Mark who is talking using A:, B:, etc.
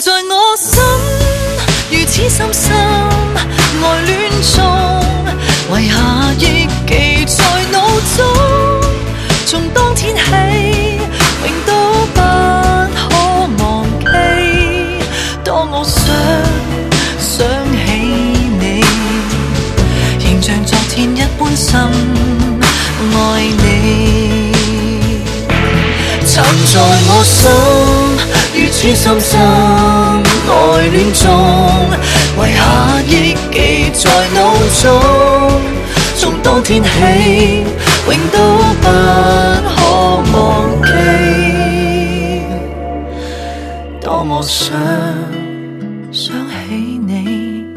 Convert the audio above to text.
A: 在我心，如此深深爱恋中，遗下忆记在脑中。從當天起，永都不可忘記。當我想起你，仍像昨天一般深愛你。藏在我心，如此深深愛戀中，遺下憶記在腦中。從當天起，永都不可忘記。當我想